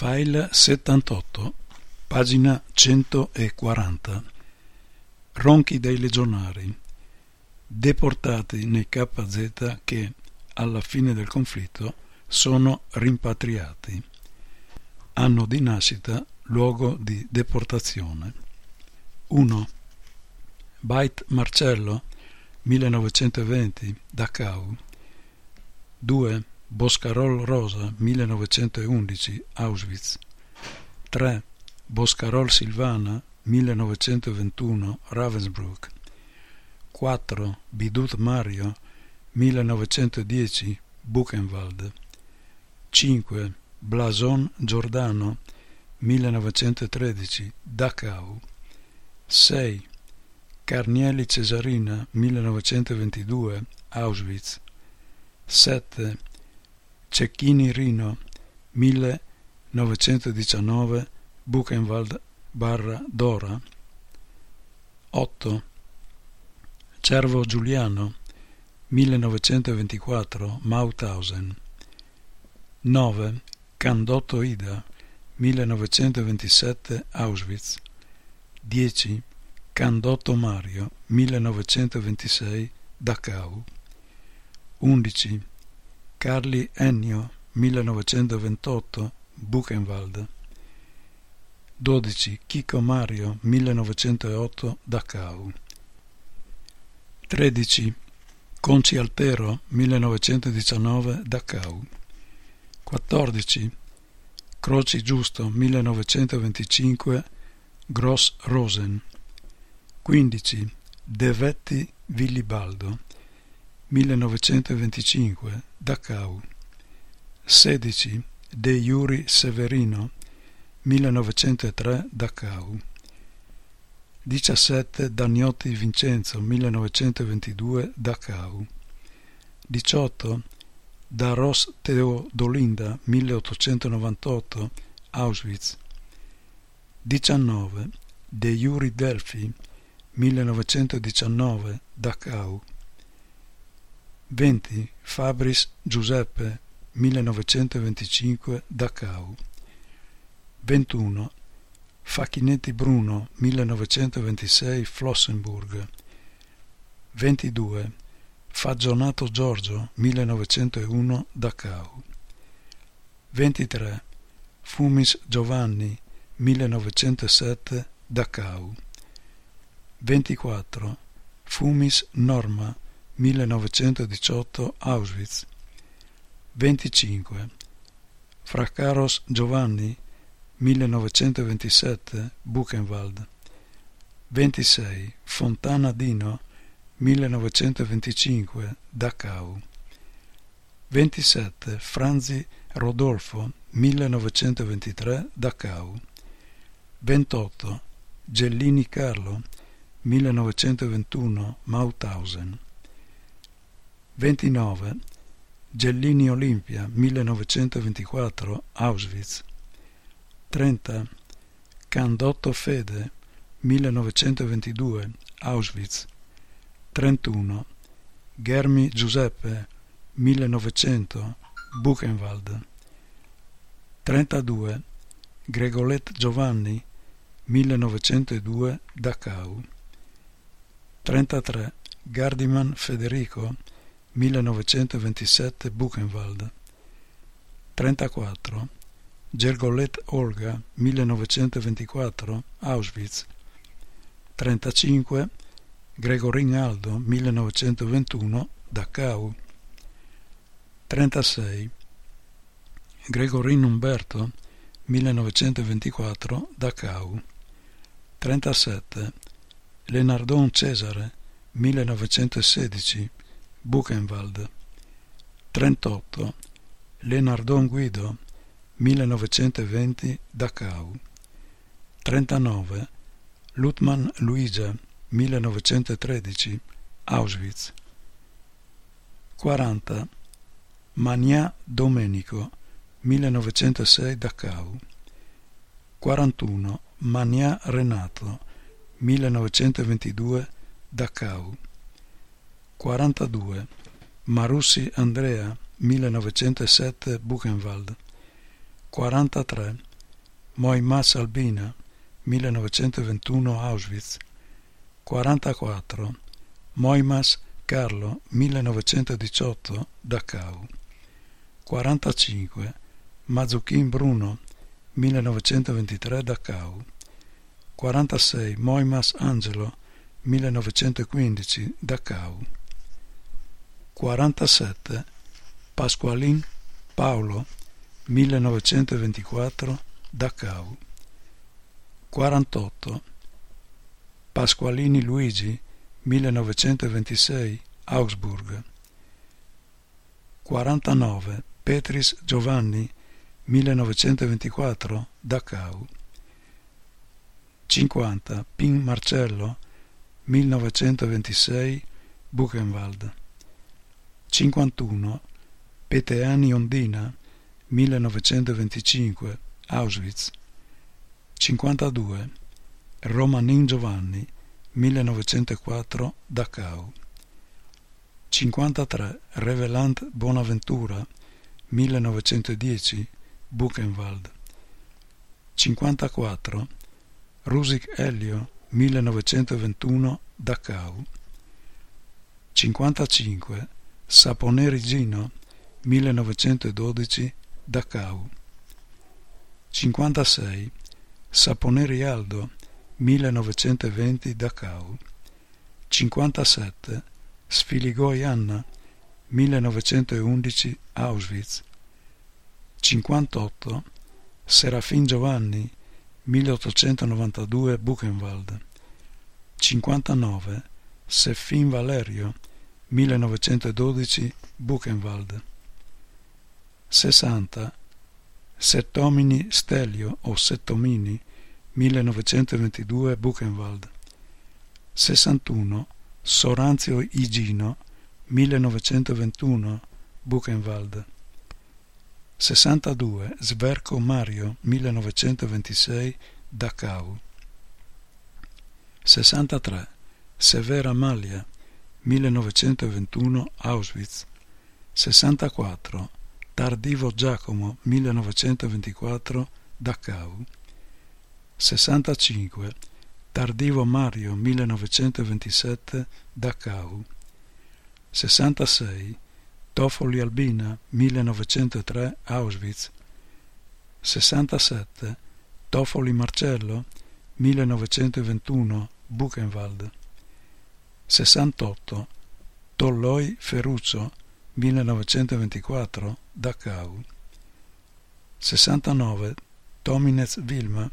File 78, pagina 140. Ronchi dei legionari, deportati nei KZ che, alla fine del conflitto, sono rimpatriati. Anno di nascita, luogo di deportazione. 1. Beit Marcello, 1920, Dachau. 2. Boscarol Rosa, 1911, Auschwitz. 3. Boscarol Silvana, 1921, Ravensbrück. 4. Bidut Mario, 1910, Buchenwald. 5. Blason Giordano, 1913, Dachau. 6. Carnielli Cesarina, 1922, Auschwitz. 7. Cecchini Rino, 1919, Buchenwald / Dora. 8. Cervo Giuliano, 1924, Mauthausen. 9. Candotto Ida, 1927, Auschwitz. 10. Candotto Mario, 1926, Dachau. 11. Carli Ennio, 1928, Buchenwald. 12. Chico Mario, 1908, Dachau. 13. Conci Altero, 1919, Dachau. 14. Croci Giusto, 1925, Gross Rosen. 15. De Vetti Villibaldo, 1925, Dachau. 16. De Iuri Severino, 1903, Dachau. 17. Daniotti Vincenzo, 1922, Dachau. 18. Da Ros Teodolinda, 1898, Auschwitz. 19. De Iuri Delfi, 1919, Dachau. 20. Fabris Giuseppe, 1925, Dachau. 21. Facchinetti Bruno, 1926, Flossenburg. 22. Fagionato Giorgio, 1901, Dachau. 23. Fumis Giovanni, 1907, Dachau. 24. Fumis Norma, 1918, Auschwitz. 25. Fraccaros Giovanni, 1927, Buchenwald. 26. Fontana Dino, 1925, Dachau. 27. Franzi Rodolfo, 1923, Dachau. 28. Gellini Carlo, 1921, Mauthausen. 29. Gellini Olimpia, 1924, Auschwitz. 30. Candotto Fede, 1922, Auschwitz. 31. Germi Giuseppe, 1900, Buchenwald. 32. Gregolet Giovanni, 1902, Dachau. 33. Gardiman Federico, 1927, Buchenwald. 34. Gergolet Olga, 1924, Auschwitz. 35. Gregorin Aldo, 1921, Dachau. 36. Gregorin Umberto, 1924, Dachau. 37. Lenardon Cesare, 1916, Buchenwald. 38. Lenardon Guido, 1920, Dachau. 39. Lutman Luigia, 1913, Auschwitz. 40. Magnà Domenico, 1906, Dachau. 41. Magnà Renato, 1922, Dachau. 42. Marussi Andrea, 1907, Buchenwald. 43. Moimas Albina, 1921 Auschwitz. 44. Moimas Carlo, 1918 Dachau. 45. Mazzucchin Bruno, 1923 Dachau. 46. Moimas Angelo, 1915 Dachau. 47. Pasqualin Paolo, 1924 Dachau. 48. Pasqualini Luigi, 1926 Augsburg. 49. Petris Giovanni, 1924 Dachau. 50. Pin Marcello, 1926 Buchenwald. 51. Peteani Ondina, 1925 Auschwitz. 52. Romanin Giovanni, 1904 Dachau. 53. Revelant Bonaventura, 1910 Buchenwald. 54. Rusik Elio, 1921 Dachau. 55. Saponeri Gino, 1912 Dachau. 56. Saponeri Aldo, 1920 Dachau. 57. Sfiligoi Anna, 1911 Auschwitz. 58. Serafin Giovanni, 1892 Buchenwald. 59. Seffin Valerio, 1912 Buchenwald. 60. Settomini Stelio o Settomini, 1922 Buchenwald. 61. Soranzio Igino, 1921 Buchenwald. 62. Sverko Mario, 1926 Dachau. 63. Severa Amalia, 1921 Auschwitz. 64. Tardivo Giacomo, 1924 Dachau. 65. Tardivo Mario, 1927 Dachau. 66. Toffoli Albina, 1903 Auschwitz. 67. Toffoli Marcello, 1921 Buchenwald. 68. Tolloi Ferruccio, 1924 Dachau. 69. Tominez Vilma,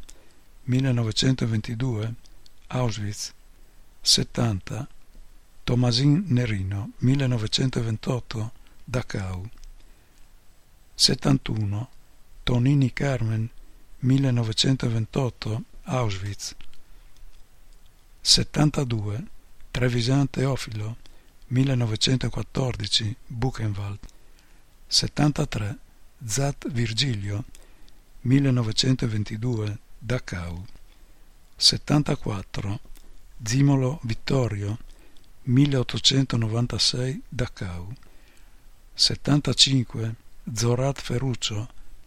1922 Auschwitz. 70. Tomasin Nerino, 1928 Dachau. 71. Tonini Carmen, 1928 Auschwitz. 72. Trevisan Teofilo, 1914 Buchenwald. 73. Zat Virgilio, 1922 Dachau. 74. Zimolo Vittorio, 1896 Dachau. 75. Zorat Ferruccio,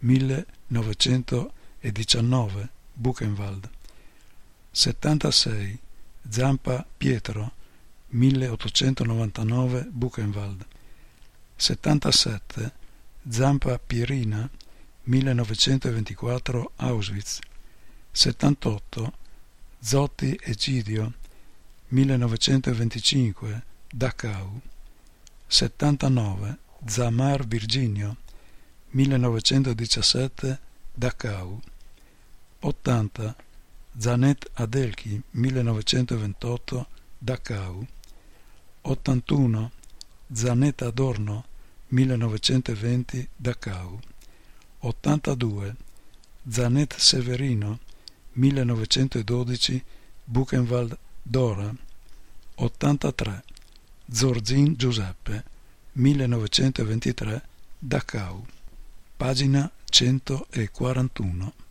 1919 Buchenwald. 76. Zampa Pietro, 1899 Buchenwald. 77. Zampa Pierina, 1924 Auschwitz. 78. Zotti Egidio, 1925 Dachau. 79. Zamar Virginio, 1917 Dachau. 80. Zanet Adelchi, 1928 Dachau. 81. Zanet Adorno, 1920 Dachau. 82. Zanet Severino, 1912 Buchenwald Dora. 83. Zorzin Giuseppe, 1923 Dachau. Pagina 141.